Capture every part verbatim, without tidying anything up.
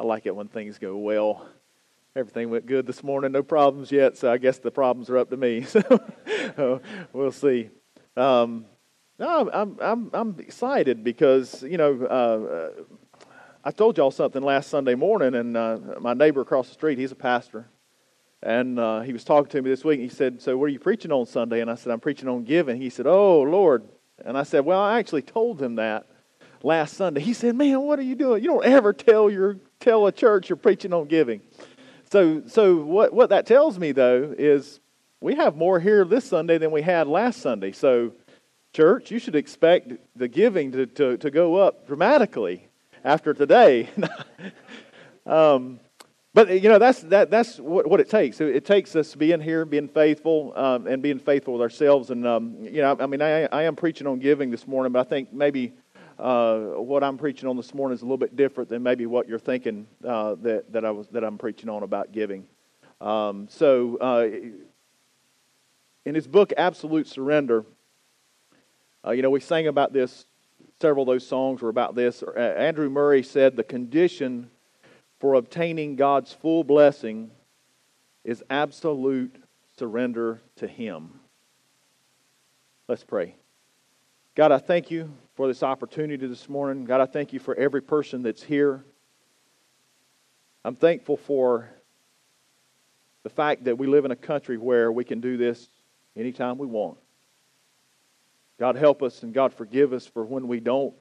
I like it when things go well. Everything went good this morning, no problems yet, so I guess the problems are up to me. So we'll see. Um, no, I'm I'm I'm excited because you know uh, I told y'all something last Sunday morning, and uh, my neighbor across the street, he's a pastor, and uh, he was talking to me this week. And he said, "So what are you preaching on Sunday?" And I said, "I'm preaching on giving." He said, "Oh Lord," and I said, "Well, I actually told him that last Sunday." He said, "Man, what are you doing? You don't ever tell your tell a church you're preaching on giving." So, so what, what that tells me, though, is we have more here this Sunday than we had last Sunday. So, church, you should expect the giving to, to, to go up dramatically after today. um, but, you know, that's that that's what, what it takes. It, it takes us being here, being faithful, um, and being faithful with ourselves. And, um, you know, I mean, I, I am preaching on giving this morning, but I think maybe Uh, what I'm preaching on this morning is a little bit different than maybe what you're thinking uh, that that I was that I'm preaching on about giving. Um, so, uh, in his book Absolute Surrender, uh, you know, we sang about this. Several of those songs were about this. Uh, Andrew Murray said the condition for obtaining God's full blessing is absolute surrender to Him. Let's pray. God, I thank you for this opportunity this morning. God, I thank you for every person that's here. I'm thankful for the fact that we live in a country where we can do this anytime we want. God, help us, and God, forgive us for when we don't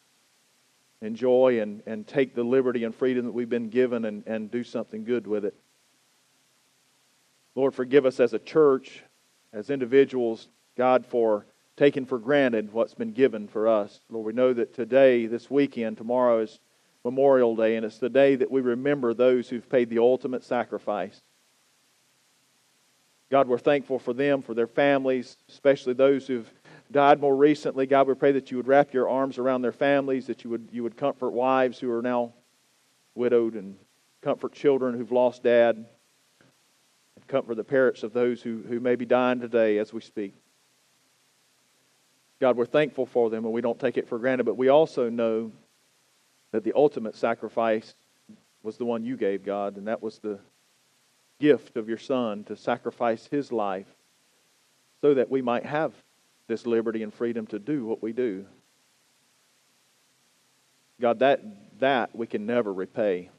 enjoy and, and take the liberty and freedom that we've been given and, and do something good with it. Lord, forgive us as a church, as individuals, God, for taken for granted what's been given for us. Lord, we know that today, this weekend, tomorrow is Memorial Day, and it's the day that we remember those who've paid the ultimate sacrifice. God, we're thankful for them, for their families, especially those who've died more recently. God, we pray that you would wrap your arms around their families, that you would you would comfort wives who are now widowed, and comfort children who've lost dad, and comfort the parents of those who, who may be dying today as we speak. God, we're thankful for them, and we don't take it for granted, but we also know that the ultimate sacrifice was the one you gave, God, and that was the gift of your Son to sacrifice His life so that we might have this liberty and freedom to do what we do. God, that, that we can never repay.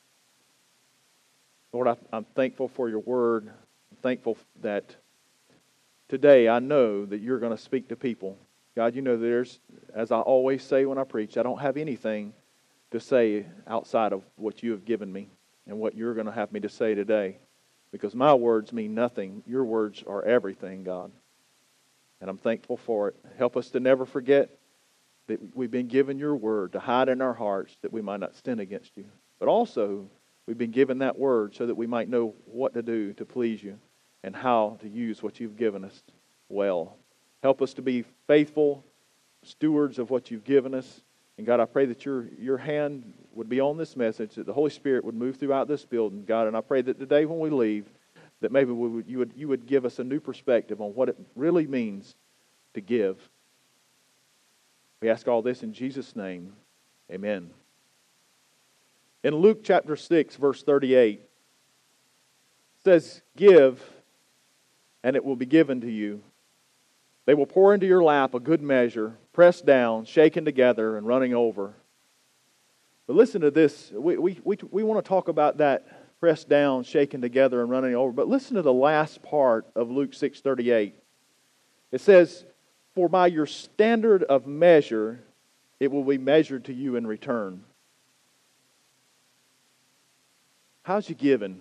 Lord, I, I'm thankful for your word. I'm thankful that today I know that you're going to speak to people. God, you know there's, as I always say when I preach, I don't have anything to say outside of what you have given me and what you're going to have me to say today. Because my words mean nothing. Your words are everything, God. And I'm thankful for it. Help us to never forget that we've been given your word to hide in our hearts that we might not sin against you. But also, we've been given that word so that we might know what to do to please you and how to use what you've given us well. Help us to be faithful stewards of what you've given us. And God, I pray that your, your hand would be on this message, that the Holy Spirit would move throughout this building, God. And I pray that today when we leave, that maybe we would, you would you would give us a new perspective on what it really means to give. We ask all this in Jesus' name. Amen. In Luke chapter six, verse thirty-eight, it says, "Give, and it will be given to you. They will pour into your lap a good measure, pressed down, shaken together, and running over." But listen to this. We, we, we, we want to talk about that pressed down, shaken together, and running over. But listen to the last part of Luke six thirty-eight. It says, "For by your standard of measure, it will be measured to you in return." How's you giving?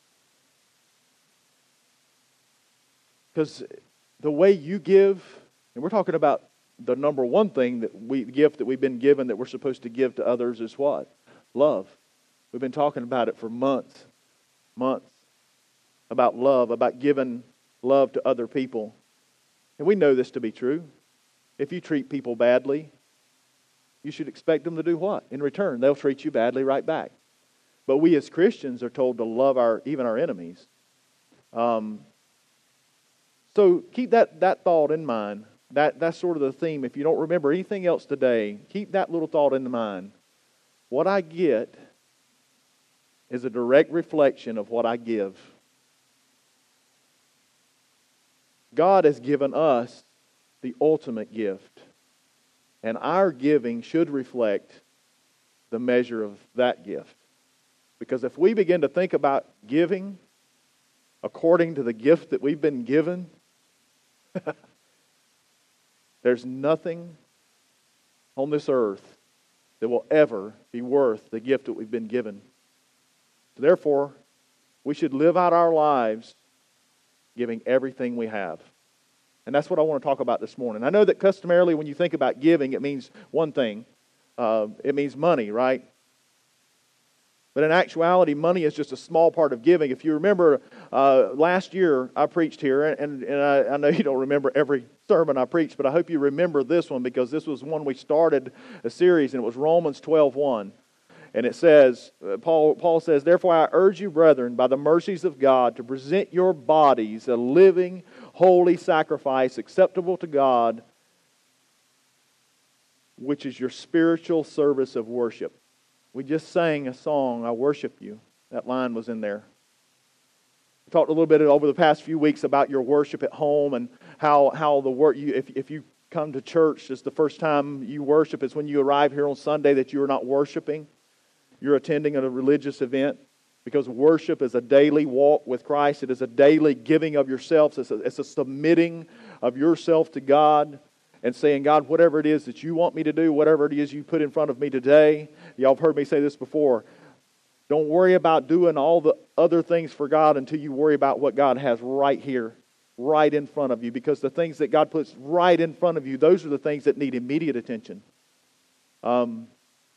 Because the way you give, and we're talking about the number one thing that we gift that we've been given that we're supposed to give to others is what? Love. We've been talking about it for months, months, about love, about giving love to other people. And we know this to be true. If you treat people badly, you should expect them to do what? In return, they'll treat you badly right back. But we as Christians are told to love our even our enemies. Um, So keep that, that thought in mind. That, that's sort of the theme. If you don't remember anything else today, keep that little thought in mind. What I get is a direct reflection of what I give. God has given us the ultimate gift, and our giving should reflect the measure of that gift. Because if we begin to think about giving according to the gift that we've been given, there's nothing on this earth that will ever be worth the gift that we've been given. Therefore, we should live out our lives giving everything we have. And that's what I want to talk about this morning. I know that customarily when you think about giving, it means one thing. Uh, it means money, right? But in actuality, money is just a small part of giving. If you remember, uh, last year I preached here, and, and I, I know you don't remember every sermon I preached, but I hope you remember this one, because this was one we started a series, and it was Romans twelve one. And it says, Paul, Paul says, "Therefore I urge you, brethren, by the mercies of God, to present your bodies a living, holy sacrifice, acceptable to God, which is your spiritual service of worship." We just sang a song, "I Worship You." That line was in there. We talked a little bit over the past few weeks about your worship at home, and how, how the work you if if you come to church, it's the first time you worship. It's when you arrive here on Sunday that you are not worshiping. You're attending a religious event, because worship is a daily walk with Christ. It is a daily giving of yourself. It's a, it's a submitting of yourself to God and saying, "God, whatever it is that you want me to do, whatever it is you put in front of me today." Y'all have heard me say this before. Don't worry about doing all the other things for God until you worry about what God has right here, right in front of you. Because the things that God puts right in front of you, those are the things that need immediate attention. Um...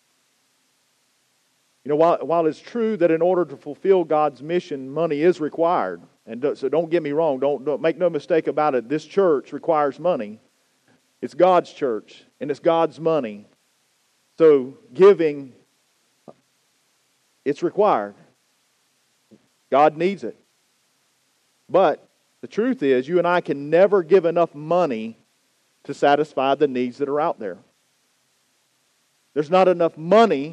You know, while, while it's true that in order to fulfill God's mission, money is required. And do, so don't get me wrong. Don't, don't make no mistake about it. This church requires money. It's God's church, and it's God's money. So giving, it's required. God needs it. But the truth is, you and I can never give enough money to satisfy the needs that are out there. There's not enough money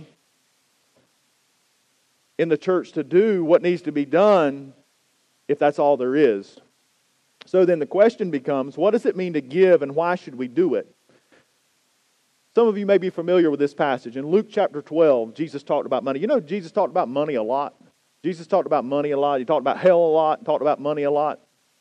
in the church to do what needs to be done if that's all there is. So then the question becomes, what does it mean to give, and why should we do it? Some of you may be familiar with this passage. In Luke chapter twelve, Jesus talked about money. You know, Jesus talked about money a lot. Jesus talked about money a lot. He talked about hell a lot, talked about money a lot.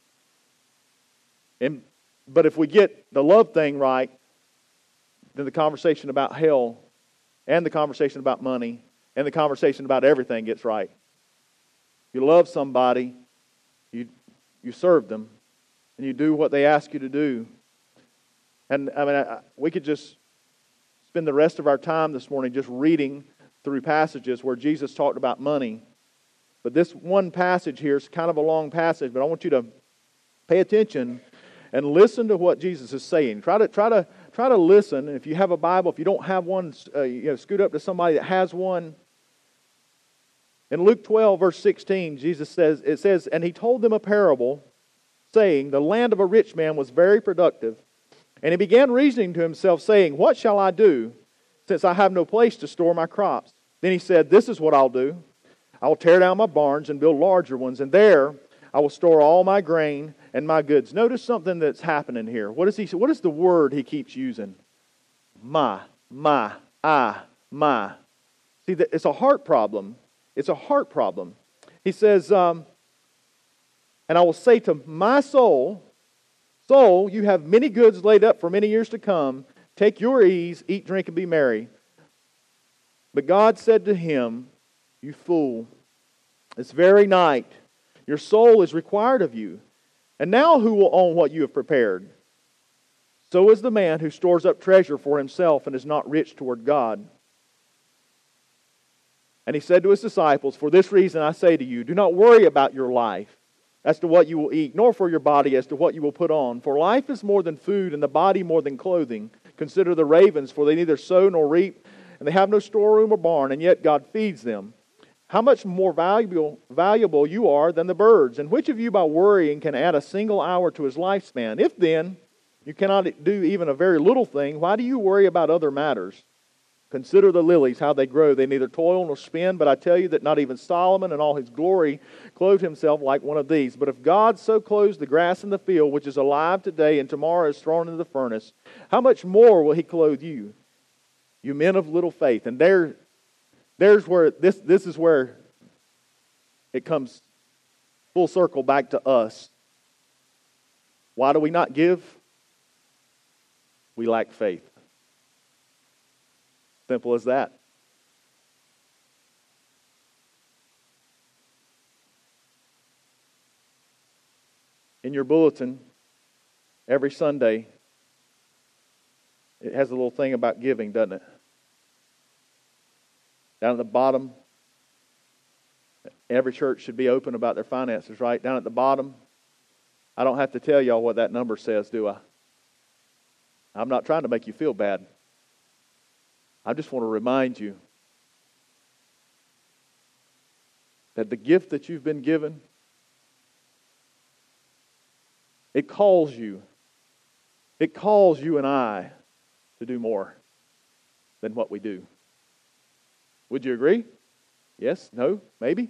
And but if we get the love thing right, then the conversation about hell and the conversation about money and the conversation about everything gets right. You love somebody, you you serve them, and you do what they ask you to do. And I mean, I, we could just spend the rest of our time this morning just reading through passages where Jesus talked about money. But this one passage here is kind of a long passage, but I want you to pay attention and listen to what Jesus is saying. Try to try to try to listen. If you have a Bible, if you don't have one, uh, you know, scoot up to somebody that has one. In Luke twelve, verse sixteen, Jesus says, it says, "And he told them a parable, saying, the land of a rich man was very productive. And he began reasoning to himself, saying, what shall I do, since I have no place to store my crops? Then he said, this is what I'll do. I will tear down my barns and build larger ones, and there I will store all my grain and my goods." Notice something that's happening here. What is he? What is the word he keeps using? My, my, I, my. See, it's a heart problem. It's a heart problem. He says, um, "And I will say to my soul, soul, you have many goods laid up for many years to come. Take your ease, eat, drink, and be merry." But God said to him, "You fool, this very night your soul is required of you. And now who will own what you have prepared? So is the man who stores up treasure for himself and is not rich toward God." And he said to his disciples, "For this reason I say to you, do not worry about your life as to what you will eat, nor for your body as to what you will put on. For life is more than food, and the body more than clothing. Consider the ravens, for they neither sow nor reap, and they have no storeroom or barn, and yet God feeds them. How much more valuable, valuable you are than the birds? And which of you by worrying can add a single hour to his lifespan? If then you cannot do even a very little thing, why do you worry about other matters? Consider the lilies, how they grow. They neither toil nor spin, but I tell you that not even Solomon in all his glory clothed himself like one of these. But if God so clothes the grass in the field, which is alive today and tomorrow is thrown into the furnace, how much more will he clothe you, you men of little faith? And there, there's where this, this is where it comes full circle back to us. Why do we not give? We lack faith. Simple as that. In your bulletin, every Sunday, it has a little thing about giving, doesn't it? Down at the bottom, every church should be open about their finances, right? Down at the bottom, I don't have to tell y'all what that number says, do I? I'm not trying to make you feel bad. I just want to remind you that the gift that you've been given, it calls you, it calls you and I to do more than what we do. Would you agree? Yes? No? Maybe?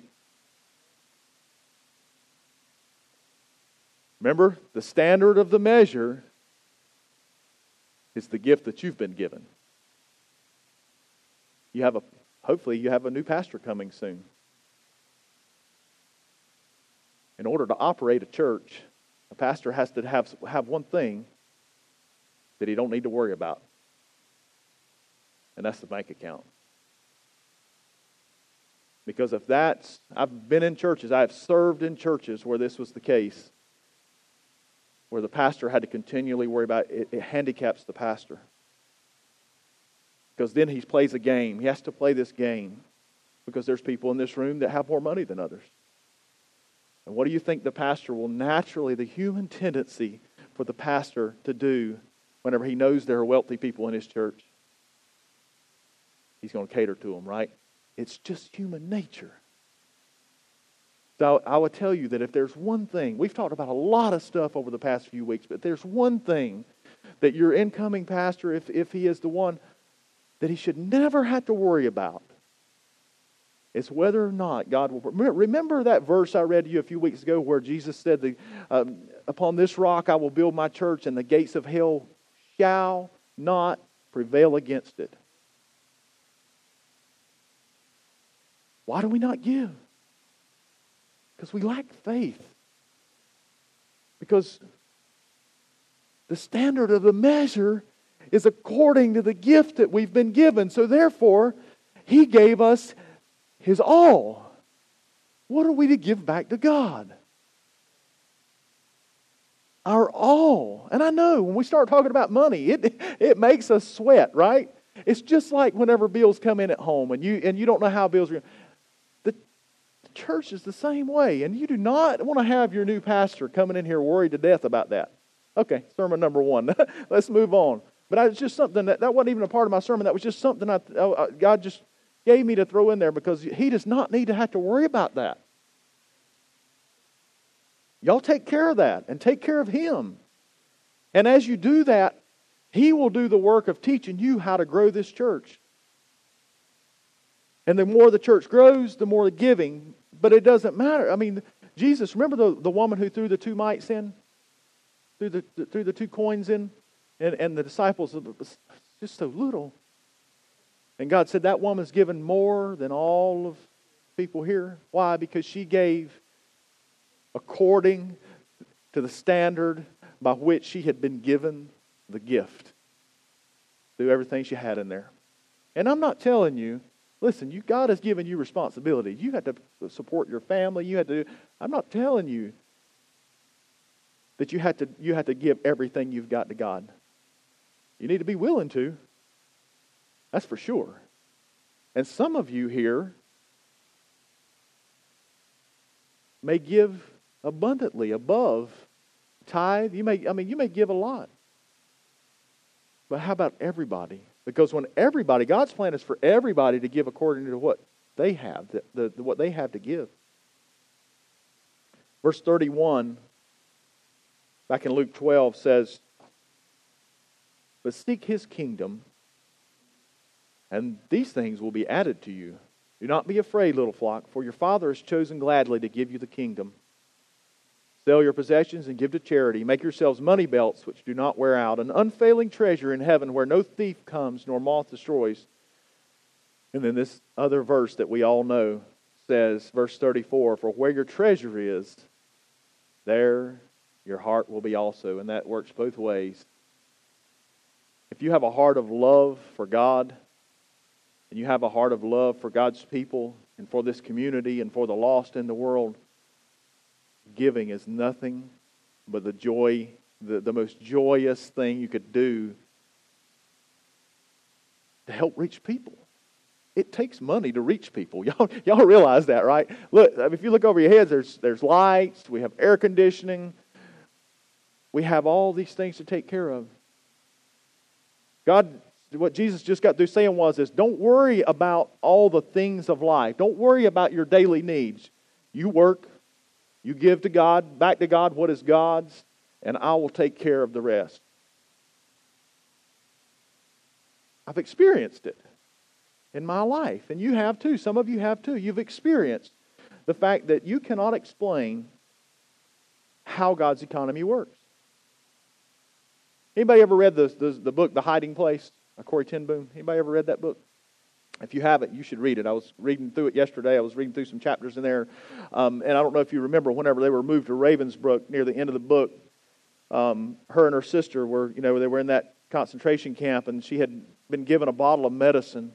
Remember, the standard of the measure is the gift that you've been given. You have a, hopefully you have a new pastor coming soon. In order to operate a church, a pastor has to have, have one thing that he don't need to worry about. And that's the bank account. Because if that's, I've been in churches, I have served in churches where this was the case, where the pastor had to continually worry about it, it handicaps the pastor. Because then he plays a game. He has to play this game because there's people in this room that have more money than others. And what do you think the pastor will naturally, the human tendency for the pastor to do whenever he knows there are wealthy people in his church? He's going to cater to them, right? It's just human nature. So I would tell you that if there's one thing, we've talked about a lot of stuff over the past few weeks, but there's one thing that your incoming pastor, if, if he is the one, that he should never have to worry about. It's whether or not God will... Remember that verse I read to you a few weeks ago where Jesus said, the, um, upon this rock I will build my church and the gates of hell shall not prevail against it. Why do we not give? Because we lack faith. Because the standard of the measure is according to the gift that we've been given. So therefore, He gave us His all. What are we to give back to God? Our all. And I know when we start talking about money, it it makes us sweat, right? It's just like whenever bills come in at home and you and you don't know how bills are. The, the church is the same way. And you do not want to have your new pastor coming in here worried to death about that. Okay, sermon number one. Let's move on. But I, it's just something that, that wasn't even a part of my sermon. That was just something I, uh, God just gave me to throw in there because He does not need to have to worry about that. Y'all take care of that and take care of Him. And as you do that, He will do the work of teaching you how to grow this church. And the more the church grows, the more the giving. But it doesn't matter. I mean, Jesus, remember the, the woman who threw the two mites in? Threw the, the, threw the two coins in? And, and the disciples, just so little. And God said that woman's given more than all of people here. Why? Because she gave according to the standard by which she had been given the gift. Do everything she had in there. And I'm not telling you, listen, you God has given you responsibility. You have to support your family. You have to. I'm not telling you that you have to you have to give everything you've got to God. You need to be willing to. That's for sure. And some of you here may give abundantly above tithe. You may, I mean, you may give a lot. But how about everybody? Because when everybody, God's plan is for everybody to give according to what they have, the, the, what they have to give. Verse thirty-one, back in Luke twelve, says, but seek His kingdom, and these things will be added to you. Do not be afraid, little flock, for your Father has chosen gladly to give you the kingdom. Sell your possessions and give to charity. Make yourselves money belts which do not wear out, an unfailing treasure in heaven where no thief comes nor moth destroys. And then this other verse that we all know says, verse thirty-four, for where your treasure is, there your heart will be also. And that works both ways. If you have a heart of love for God, and you have a heart of love for God's people, and for this community, and for the lost in the world, giving is nothing but the joy, the, the most joyous thing you could do to help reach people. It takes money to reach people. Y'all, y'all realize that, right? Look, if you look over your heads, there's there's lights, we have air conditioning, we have all these things to take care of. God, what Jesus just got through saying was this, don't worry about all the things of life. Don't worry about your daily needs. You work, you give to God, back to God what is God's, and I will take care of the rest. I've experienced it in my life, and you have too. Some of you have too. You've experienced the fact that you cannot explain how God's economy works. Anybody ever read the, the, the book, The Hiding Place, by Corrie ten Boom? Anybody ever read that book? If you haven't, you should read it. I was reading through it yesterday. I was reading through some chapters in there. Um, and I don't know if you remember, whenever they were moved to Ravensbrück near the end of the book, um, her and her sister were, you know, they were in that concentration camp, and she had been given a bottle of medicine.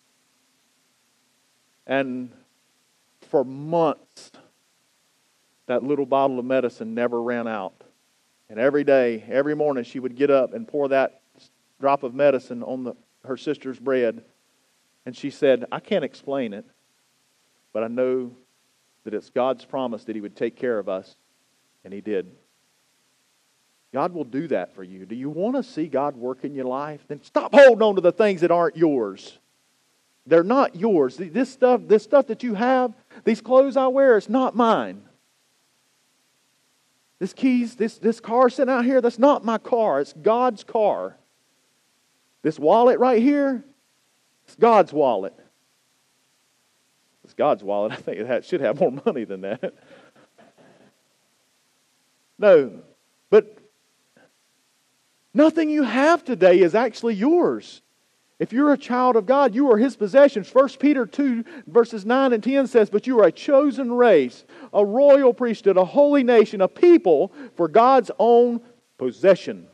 And for months, that little bottle of medicine never ran out. And every day, every morning, she would get up and pour that drop of medicine on the, her sister's bread. And she said, I can't explain it, but I know that it's God's promise that He would take care of us. And He did. God will do that for you. Do you want to see God work in your life? Then stop holding on to the things that aren't yours. They're not yours. This stuff, this stuff that you have, these clothes I wear, it's not mine. This keys, this, this car sitting out here, that's not my car. It's God's car. This wallet right here, it's God's wallet. It's God's wallet. I think it should have more money than that. No, but nothing you have today is actually yours. If you're a child of God, you are His possessions. First Peter two, verses nine and ten says, but you are a chosen race, a royal priesthood, a holy nation, a people for God's own possession,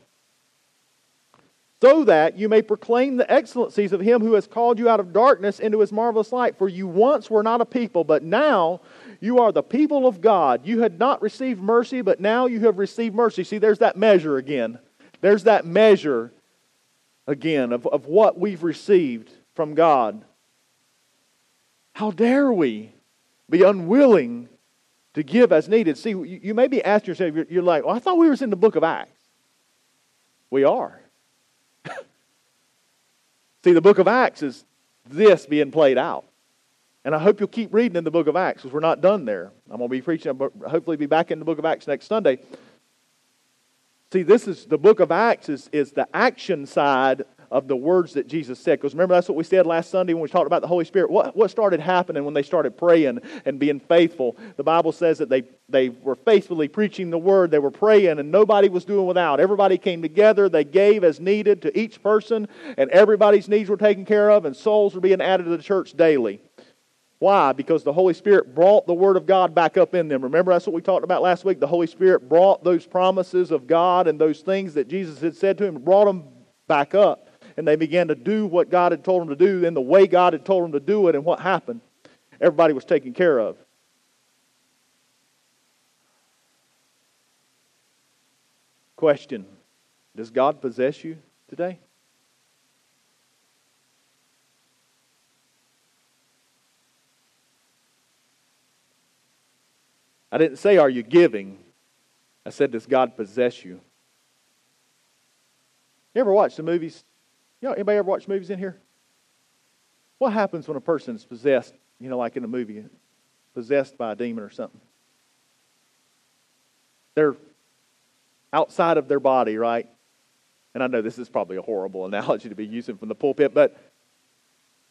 so that you may proclaim the excellencies of Him who has called you out of darkness into His marvelous light. For you once were not a people, but now you are the people of God. You had not received mercy, but now you have received mercy. See, there's that measure again. There's that measure again of, of what we've received from God. How dare we be unwilling to give as needed? See, you, you may be asking yourself, you're, you're like, well, I thought we were in the book of Acts. We are. See, the book of Acts is this being played out. And I hope you'll keep reading in the book of Acts, because we're not done there. I'm going to be preaching, but hopefully be back in the book of Acts next Sunday. See, this is the book of Acts is, is the action side of the words that Jesus said. Because remember, that's what we said last Sunday when we talked about the Holy Spirit. What, what started happening when they started praying and being faithful? The Bible says that they, they were faithfully preaching the Word. They were praying and nobody was doing without. Everybody came together. They gave as needed to each person. And everybody's needs were taken care of. And souls were being added to the church daily. Why? Because the Holy Spirit brought the Word of God back up in them. Remember, that's what we talked about last week. The Holy Spirit brought those promises of God and those things that Jesus had said to him, brought them back up. And they began to do what God had told them to do in the way God had told them to do it. And what happened? Everybody was taken care of. Question: does God possess you today? I didn't say, are you giving? I said, does God possess you? You ever watch the movies? You know, anybody ever watch movies in here? What happens when a person's possessed, you know, like in a movie, possessed by a demon or something? They're outside of their body, right? And I know this is probably a horrible analogy to be using from the pulpit, but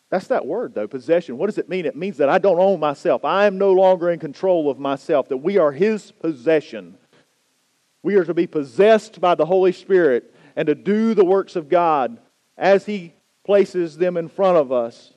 That's that word, though, possession. What does it mean? It means that I don't own myself. I am no longer in control of myself, that we are His possession. We are to be possessed by the Holy Spirit and to do the works of God as He places them in front of us.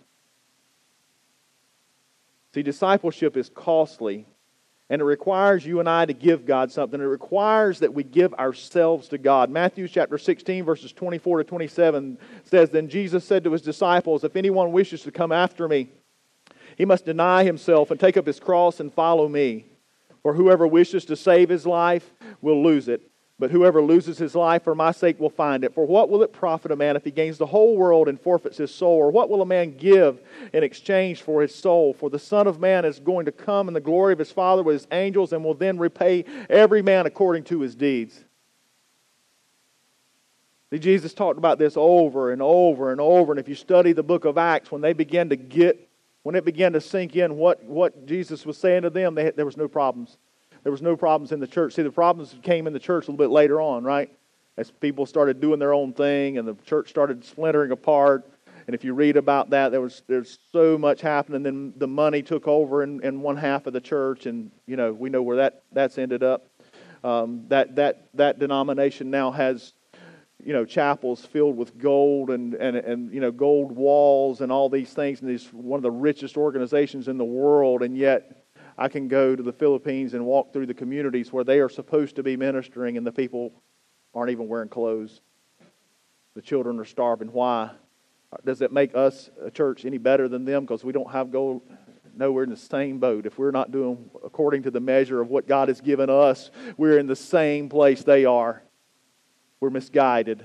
See, discipleship is costly, and it requires you and I to give God something. It requires that we give ourselves to God. Matthew chapter sixteen, verses twenty-four to twenty-seven says, Then Jesus said to His disciples, If anyone wishes to come after me, he must deny himself and take up his cross and follow me. For whoever wishes to save his life will lose it. But whoever loses his life for my sake will find it. For what will it profit a man if he gains the whole world and forfeits his soul? Or what will a man give in exchange for his soul? For the Son of Man is going to come in the glory of His Father with His angels, and will then repay every man according to his deeds. See, Jesus talked about this over and over and over. And if you study the book of Acts, when they began to get, when it began to sink in what, what Jesus was saying to them, they had, there was no problems. There was no problems in the church. See, the problems came in the church a little bit later on, right? As people started doing their own thing and the church started splintering apart. And if you read about that, there was there's so much happening. Then the money took over in, in one half of the church, and you know we know where that that's ended up. Um, that that that denomination now has you know chapels filled with gold and and and you know gold walls and all these things, and these one of the richest organizations in the world, and yet I can go to the Philippines and walk through the communities where they are supposed to be ministering, and the people aren't even wearing clothes. The children are starving. Why? Does it make us, a church, any better than them because we don't have gold? No, we're in the same boat. If we're not doing according to the measure of what God has given us, we're in the same place they are. We're misguided.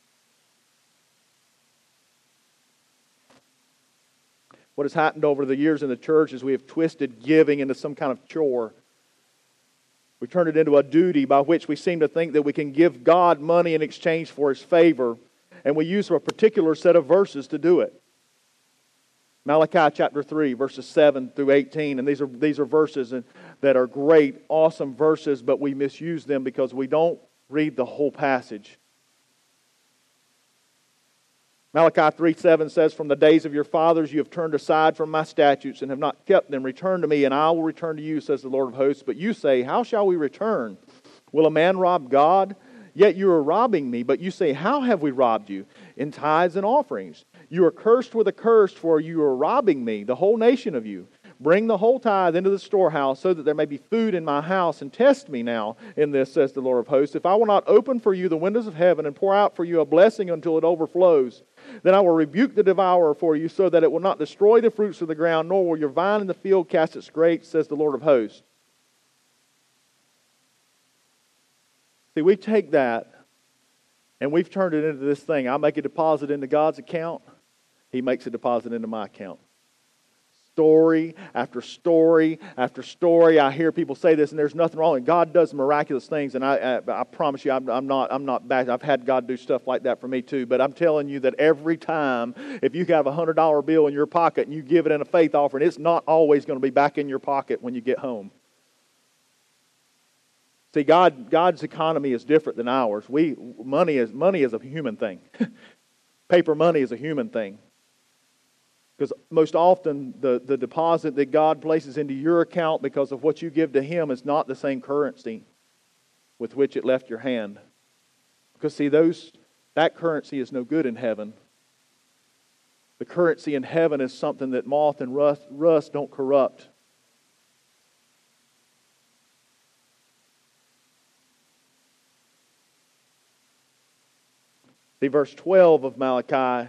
What has happened over the years in the church is we have twisted giving into some kind of chore. We turned it into a duty by which we seem to think that we can give God money in exchange for His favor. And we use a particular set of verses to do it. Malachi chapter three, verses seven through eighteen. And these are, these are verses that are great, awesome verses, but we misuse them because we don't read the whole passage. Malachi three seven says, From the days of your fathers you have turned aside from my statutes and have not kept them. Return to me, and I will return to you, says the Lord of hosts. But you say, How shall we return? Will a man rob God? Yet you are robbing me. But you say, How have we robbed you? In tithes and offerings. You are cursed with a curse, for you are robbing me, the whole nation of you. Bring the whole tithe into the storehouse, so that there may be food in my house, and test me now in this, says the Lord of hosts. If I will not open for you the windows of heaven and pour out for you a blessing until it overflows, then I will rebuke the devourer for you, so that it will not destroy the fruits of the ground, nor will your vine in the field cast its grapes, says the Lord of hosts. See, we take that, and we've turned it into this thing. I make a deposit into God's account. He makes a deposit into my account. Story after story after story. I hear people say this, and there's nothing wrong. And God does miraculous things, and I, I, I promise you, I'm, I'm not, I'm not bad. I've had God do stuff like that for me too. But I'm telling you that every time, if you have a hundred dollar bill in your pocket and you give it in a faith offering, it's not always going to be back in your pocket when you get home. See, God, God's economy is different than ours. We money is money is a human thing. Paper money is a human thing. Because most often the, the deposit that God places into your account because of what you give to Him is not the same currency with which it left your hand. Because see, those that currency is no good in heaven. The currency in heaven is something that moth and rust, rust don't corrupt. See, verse twelve of Malachi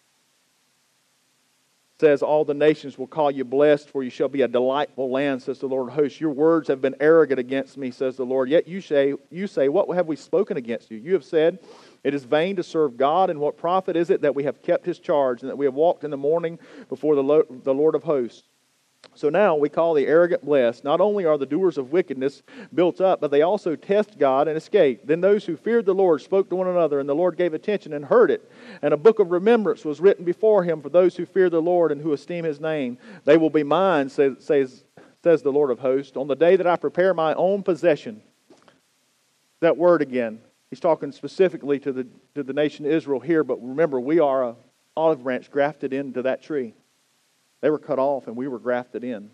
says, All the nations will call you blessed, for you shall be a delightful land, says the Lord of hosts. Your words have been arrogant against me, says the Lord. Yet you say, you say, What have we spoken against you? You have said, It is vain to serve God, and what profit is it that we have kept His charge, and that we have walked in the morning before the Lord of hosts? So now we call the arrogant blessed. Not only are the doers of wickedness built up, but they also test God and escape. Then those who feared the Lord spoke to one another, and the Lord gave attention and heard it. And a book of remembrance was written before Him for those who fear the Lord and who esteem His name. They will be mine, says, says, says the Lord of hosts, on the day that I prepare my own possession. That word again. He's talking specifically to the, to the nation of Israel here, but remember, we are a olive branch grafted into that tree. They were cut off and we were grafted in.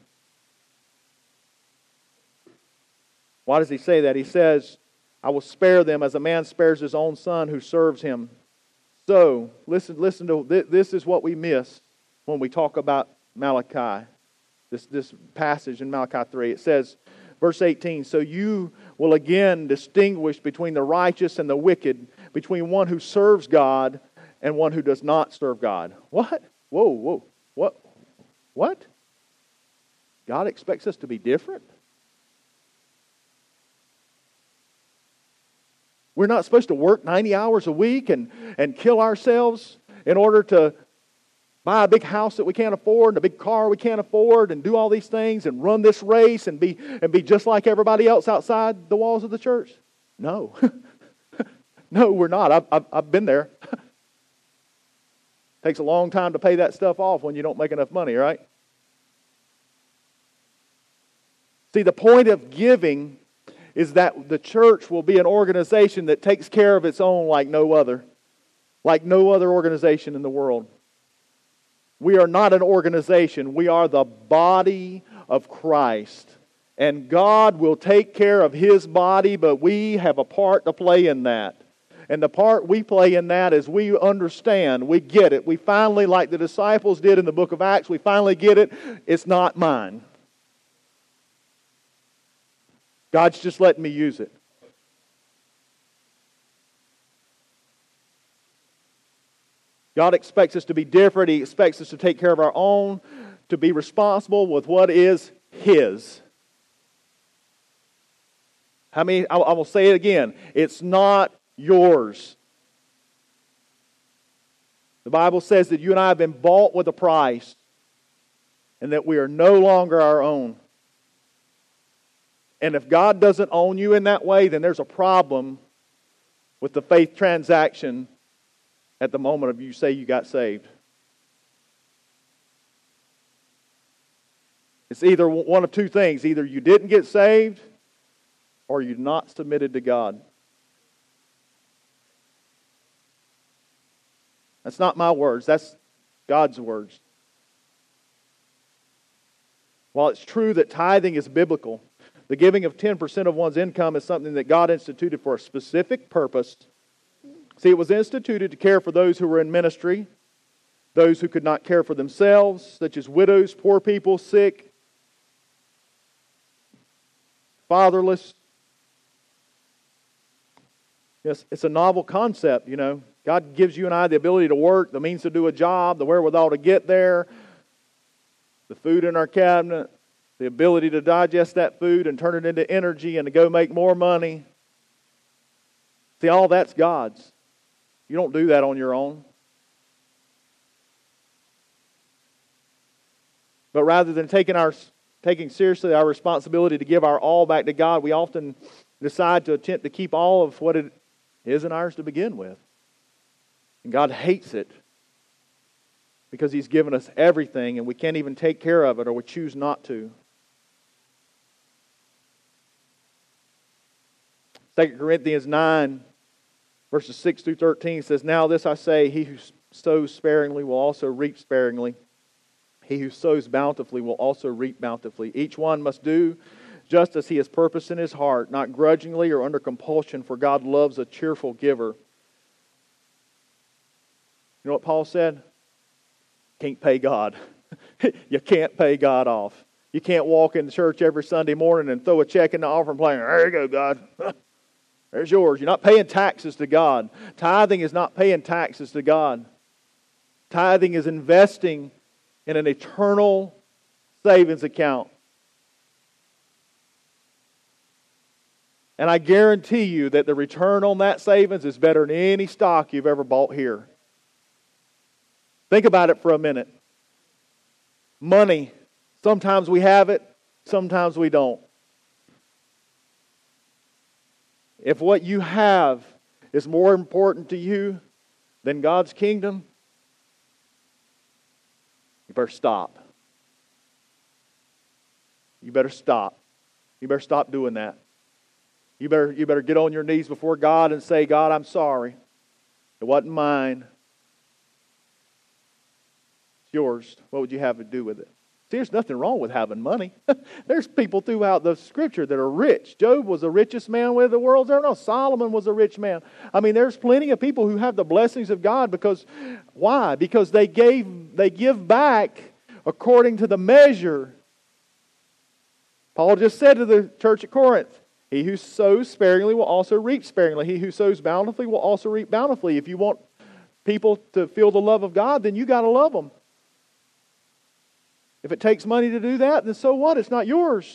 Why does he say that? He says, I will spare them as a man spares his own son who serves him. So, listen, listen to this, this is what we miss when we talk about Malachi. This, this passage in Malachi three. It says, verse eighteen, so you will again distinguish between the righteous and the wicked, between one who serves God and one who does not serve God. What? Whoa, whoa. What? What? God expects us to be different? We're not supposed to work ninety hours a week and, and kill ourselves in order to buy a big house that we can't afford and a big car we can't afford and do all these things and run this race and be and be just like everybody else outside the walls of the church? No. No, we're not. I've, I've, I've been there. Takes a long time to pay that stuff off when you don't make enough money, right? See, the point of giving is that the church will be an organization that takes care of its own like no other. Like no other organization in the world. We are not an organization. We are the body of Christ. And God will take care of His body, but we have a part to play in that. And the part we play in that is we understand, we get it. We finally, like the disciples did in the book of Acts, we finally get it. It's not mine. God's just letting me use it. God expects us to be different. He expects us to take care of our own, to be responsible with what is His. How many? I, I will say it again. It's not yours. The Bible says that you and I have been bought with a price and that we are no longer our own. And if God doesn't own you in that way, then there's a problem with the faith transaction at the moment of you say you got saved. It's either one of two things. Either you didn't get saved or you're not submitted to God. That's not my words. That's God's words. While it's true that tithing is biblical, the giving of ten percent of one's income is something that God instituted for a specific purpose. See, it was instituted to care for those who were in ministry, those who could not care for themselves, such as widows, poor people, sick, fatherless. Yes, it's a novel concept, you know. God gives you and I the ability to work, the means to do a job, the wherewithal to get there, the food in our cabinet, the ability to digest that food and turn it into energy and to go make more money. See, all that's God's. You don't do that on your own. But rather than taking our taking seriously our responsibility to give our all back to God, we often decide to attempt to keep all of what it isn't ours to begin with. And God hates it because He's given us everything and we can't even take care of it or we choose not to. Second Corinthians nine, verses six through thirteen says, now this I say, he who sows sparingly will also reap sparingly. He who sows bountifully will also reap bountifully. Each one must do just as he has purposed in his heart, not grudgingly or under compulsion, for God loves a cheerful giver. You know what Paul said? Can't pay God. You can't pay God off. You can't walk in the church every Sunday morning and throw a check in the offering plate. There you go, God. There's yours. You're not paying taxes to God. Tithing is not paying taxes to God. Tithing is investing in an eternal savings account. And I guarantee you that the return on that savings is better than any stock you've ever bought here. Think about it for a minute. Money. Sometimes we have it, sometimes we don't. If what you have is more important to you than God's kingdom, you better stop. You better stop. You better stop doing that. You better, you better get on your knees before God and say, God, I'm sorry. It wasn't mine. yours, what would you have to do with it? See, there's nothing wrong with having money. There's people throughout the Scripture that are rich. Job was the richest man with the world's ever known. Solomon was a rich man. I mean, there's plenty of people who have the blessings of God because, why? Because they gave, they give back according to the measure. Paul just said to the church at Corinth, he who sows sparingly will also reap sparingly. He who sows bountifully will also reap bountifully. If you want people to feel the love of God, then you got to love them. If it takes money to do that, then so what? It's not yours.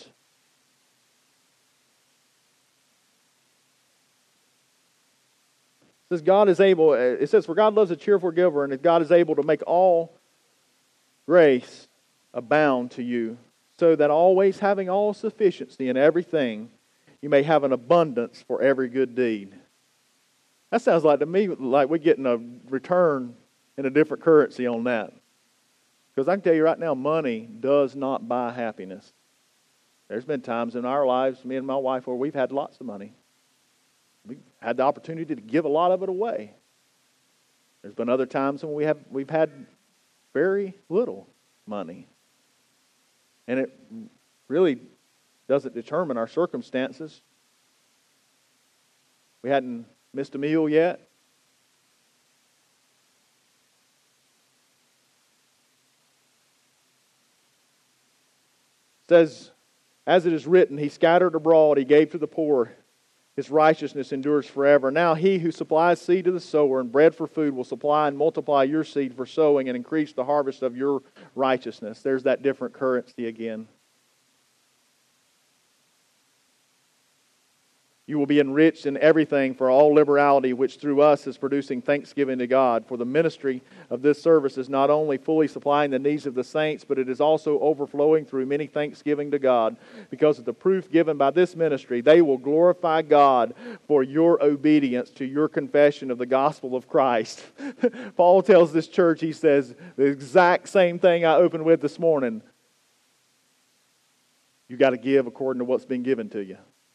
It says God is able, it says, for God loves a cheerful giver, and God is able to make all grace abound to you, so that always having all sufficiency in everything, you may have an abundance for every good deed. That sounds like to me like we're getting a return in a different currency on that. Because I can tell you right now, money does not buy happiness. There's been times in our lives, me and my wife, where we've had lots of money. We've had the opportunity to give a lot of it away. There's been other times when we have we've had very little money. And it really doesn't determine our circumstances. We hadn't missed a meal yet. It says, as it is written, he scattered abroad, he gave to the poor. His righteousness endures forever. Now he who supplies seed to the sower and bread for food will supply and multiply your seed for sowing and increase the harvest of your righteousness. There's that different currency again. You will be enriched in everything for all liberality, which through us is producing thanksgiving to God. For the ministry of this service is not only fully supplying the needs of the saints, but it is also overflowing through many thanksgiving to God. Because of the proof given by this ministry, they will glorify God for your obedience to your confession of the gospel of Christ. Paul tells this church, he says, the exact same thing I opened with this morning. You got to give according to what's been given to you.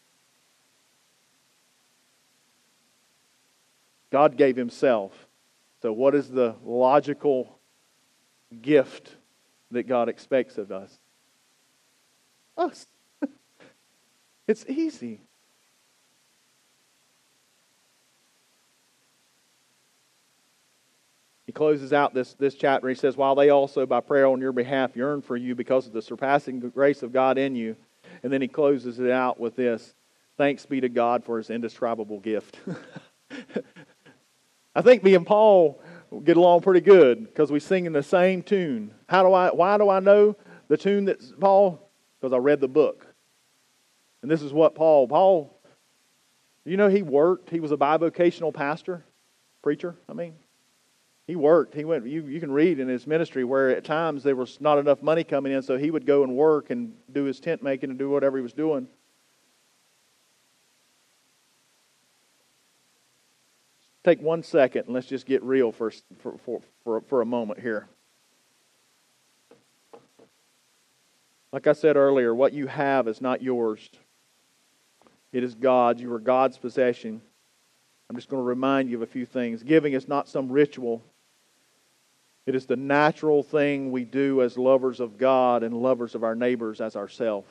God gave Himself. So what is the logical gift that God expects of us? Us. It's easy. He closes out this, this chapter. He says, while they also by prayer on your behalf yearn for you because of the surpassing grace of God in you. And then he closes it out with this. Thanks be to God for His indescribable gift. I think me and Paul get along pretty good because we sing in the same tune. How do I? Why do I know the tune that's Paul? Because I read the book. And this is what Paul, Paul, you know he worked. He was a bivocational pastor, preacher, I mean. He worked. He went. You, you can read in his ministry where at times there was not enough money coming in, so he would go and work and do his tent making and do whatever he was doing. Take one second and let's just get real for, for, for, for, for a moment here. Like I said earlier, what you have is not yours. It is God's. You are God's possession. I'm just going to remind you of a few things. Giving is not some ritual. It is the natural thing we do as lovers of God and lovers of our neighbors as ourselves.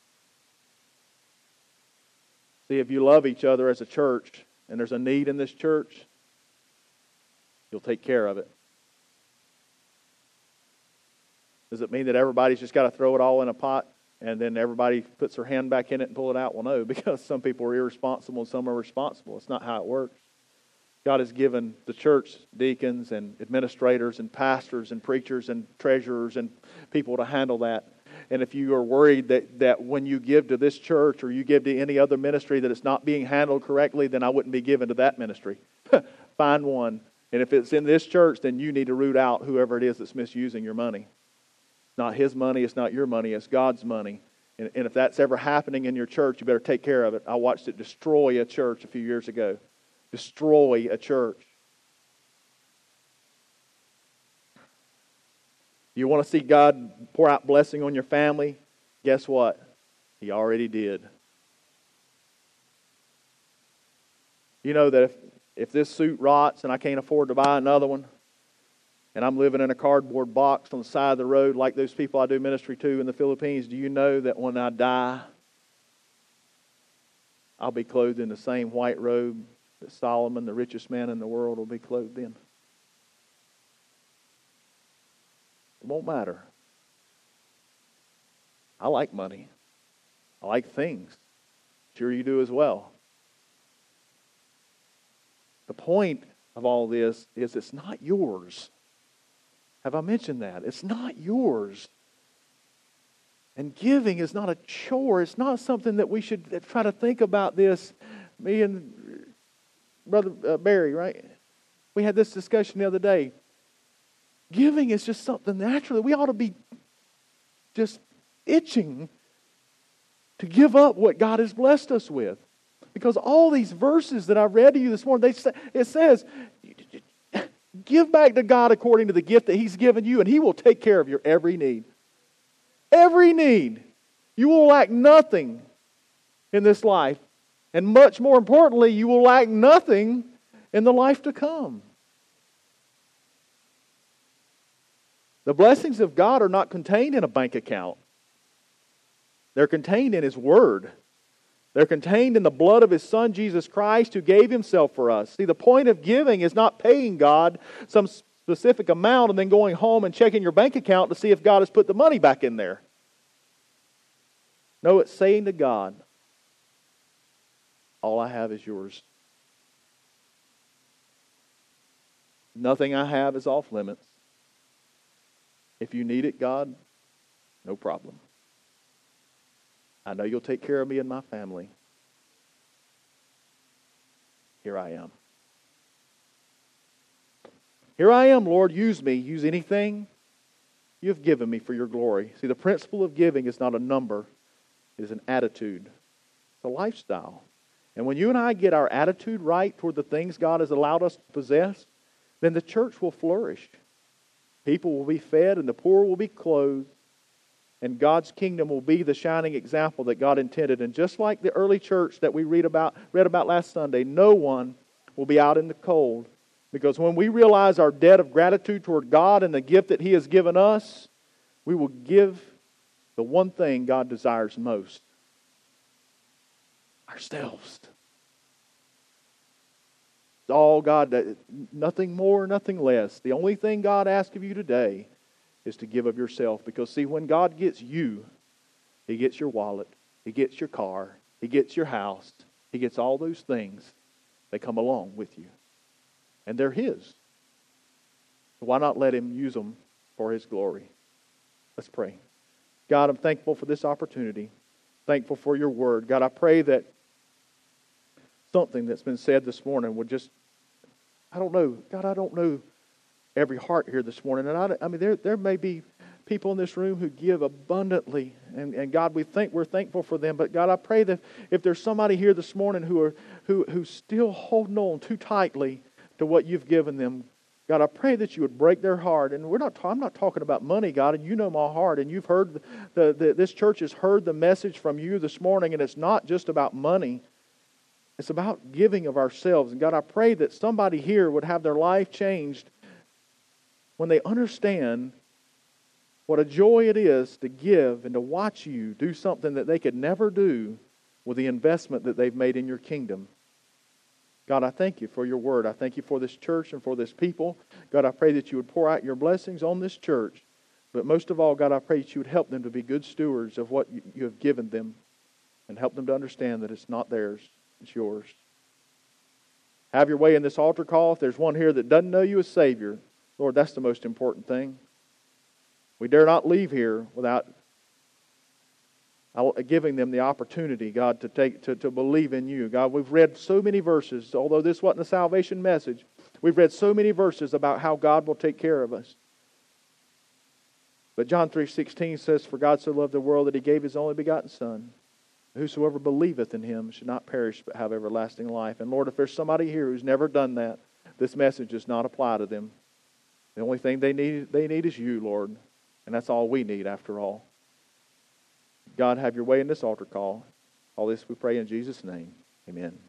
See, if you love each other as a church, and there's a need in this church, you'll take care of it. Does it mean that everybody's just got to throw it all in a pot and then everybody puts their hand back in it and pull it out? Well, no, because some people are irresponsible and some are responsible. It's not how it works. God has given the church deacons and administrators and pastors and preachers and treasurers and people to handle that. And if you are worried that, that when you give to this church or you give to any other ministry that it's not being handled correctly, then I wouldn't be given to that ministry. Find one. And if it's in this church, then you need to root out whoever it is that's misusing your money. It's not his money, it's not your money, it's God's money. And, and if that's ever happening in your church, you better take care of it. I watched it destroy a church a few years ago. Destroy a church. You want to see God pour out blessing on your family? Guess what? He already did. You know that if, if this suit rots and I can't afford to buy another one, and I'm living in a cardboard box on the side of the road like those people I do ministry to in the Philippines, do you know that when I die, I'll be clothed in the same white robe that Solomon, the richest man in the world, will be clothed in? It won't matter. I like money. I like things. Sure you do as well. The point of all this is it's not yours. Have I mentioned that? It's not yours. And giving is not a chore. It's not something that we should try to think about this. Me and Brother uh, Barry, right? We had this discussion the other day. Giving is just something naturally. We ought to be just itching to give up what God has blessed us with. Because all these verses that I read to you this morning, they say, it says, give back to God according to the gift that He's given you, and He will take care of your every need. Every need. You will lack nothing in this life. And much more importantly, you will lack nothing in the life to come. The blessings of God are not contained in a bank account. They're contained in His Word. They're contained in the blood of His Son, Jesus Christ, who gave Himself for us. See, the point of giving is not paying God some specific amount and then going home and checking your bank account to see if God has put the money back in there. No, it's saying to God, all I have is yours. Nothing I have is off limits. If you need it, God, no problem. I know you'll take care of me and my family. Here I am. Here I am, Lord. Use me. Use anything you have given me for your glory. See, the principle of giving is not a number. It is an attitude. It's a lifestyle. And when you and I get our attitude right toward the things God has allowed us to possess, then the church will flourish. People will be fed and the poor will be clothed. And God's kingdom will be the shining example that God intended. And just like the early church that we read about, read about last Sunday, no one will be out in the cold. Because when we realize our debt of gratitude toward God and the gift that He has given us, we will give the one thing God desires most. Ourselves. It's all God, nothing more, nothing less. The only thing God asks of you today is to give of yourself. Because see, when God gets you, He gets your wallet, He gets your car, He gets your house, He gets all those things that come along with you. And they're His. So why not let Him use them for His glory? Let's pray. God, I'm thankful for this opportunity. Thankful for your word. God, I pray that something that's been said this morning would just, I don't know, God, I don't know every heart here this morning. And I, I mean, there there may be people in this room who give abundantly. And, and God, we think we're thankful for them. But God, I pray that if there's somebody here this morning who are who who's still holding on too tightly to what you've given them, God, I pray that you would break their heart. And we're not. I'm not talking about money, God. And you know my heart. And you've heard the, the, the this church has heard the message from you this morning. And it's not just about money. It's about giving of ourselves. And God, I pray that somebody here would have their life changed when they understand what a joy it is to give and to watch you do something that they could never do with the investment that they've made in your kingdom. God, I thank you for your word. I thank you for this church and for this people. God, I pray that you would pour out your blessings on this church. But most of all, God, I pray that you would help them to be good stewards of what you have given them and help them to understand that it's not theirs, it's yours. Have your way in this altar call. If there's one here that doesn't know you as Savior, Lord, that's the most important thing. We dare not leave here without giving them the opportunity, God, to take to, to believe in you. God, we've read so many verses, although this wasn't a salvation message. We've read so many verses about how God will take care of us. But John three sixteen says, "For God so loved the world that He gave His only begotten Son. Whosoever believeth in Him should not perish but have everlasting life." And Lord, if there's somebody here who's never done that, this message does not apply to them. The only thing they need, they need is you, Lord. And that's all we need after all. God, have your way in this altar call. All this we pray in Jesus' name. Amen.